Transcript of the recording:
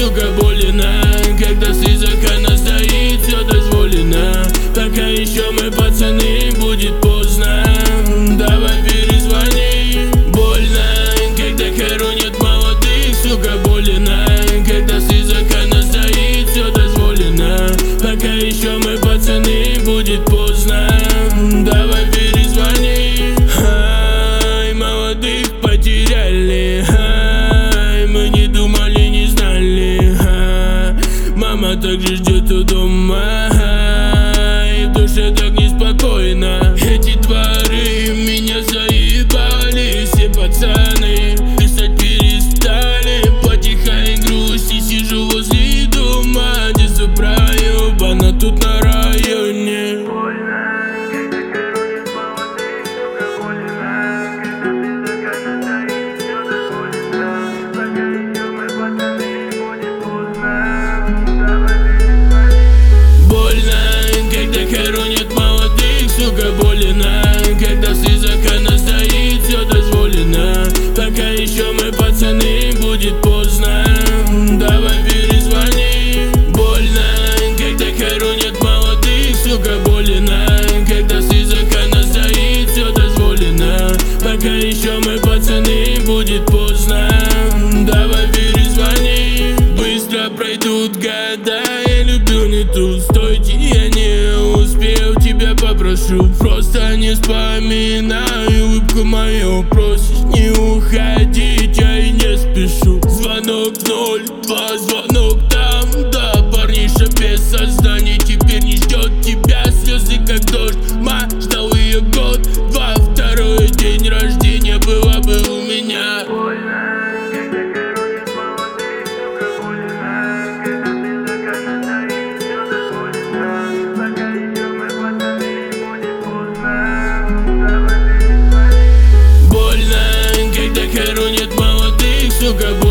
сука, больно. Когда с языка настоит, все дозволено. Пока еще мы пацаны, будет поздно. Давай перезвони. Больно, когда хоронят молодых, сука, больно. Когда с языка настоит, все дозволено. Пока еще мы пацаны, будет поздно. Давай перезвони. Ай, молодых потеряли. Ай, мы не думали, не знали. Мама также ждет у дома. И в душе так неспокойно. Эти дворы меня заебали. Все пацаны писать перестали. Потихай грусти, сижу возле дома. Детство проебано тут на районе. Хоронят молодых, сука, больно. Когда с языка настоит, все дозволено. Пока еще мы пацаны, будет поздно. Давай перезвони. Больно, когда хоронят молодых, сука, больно. Когда с языка настоит, все дозволено. Пока еще мы пацаны, будет поздно. Давай перезвони. Быстро пройдут года, я люблю не ту. Стойте, я не успел, тебя попрошу. Просто не вспоминай улыбку мою. Просишь не уходить, я и не спешу. Звонок 02, звонок там, да. Парниша без сознания теперь не ждет тебя. Слезы как дождь, ма, ждал ее год-два. Второй день рождения была бы у меня. Хоронят молодых, сука,